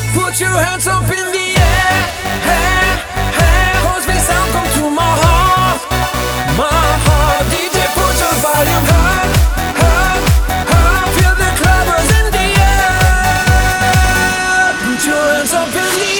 Put your hands up in the air, cause we sound come to my heart, my heart. DJ, put your volume high, high, high. Feel the clubbers in the air. Put your hands up in the air.